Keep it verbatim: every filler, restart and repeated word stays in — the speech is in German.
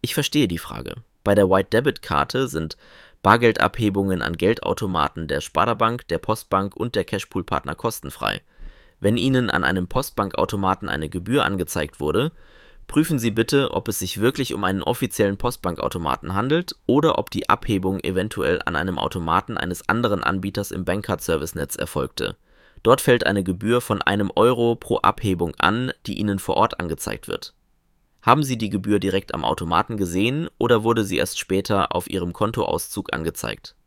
Ich verstehe die Frage. Bei der White-Debit-Karte sind Bargeldabhebungen an Geldautomaten der Sparda-Bank, der Postbank und der Cashpool-Partner kostenfrei. Wenn Ihnen an einem Postbankautomaten eine Gebühr angezeigt wurde, prüfen Sie bitte, ob es sich wirklich um einen offiziellen Postbankautomaten handelt oder ob die Abhebung eventuell an einem Automaten eines anderen Anbieters im Bankcard-Service-Netz erfolgte. Dort fällt eine Gebühr von einem Euro pro Abhebung an, die Ihnen vor Ort angezeigt wird. Haben Sie die Gebühr direkt am Automaten gesehen oder wurde sie erst später auf Ihrem Kontoauszug angezeigt?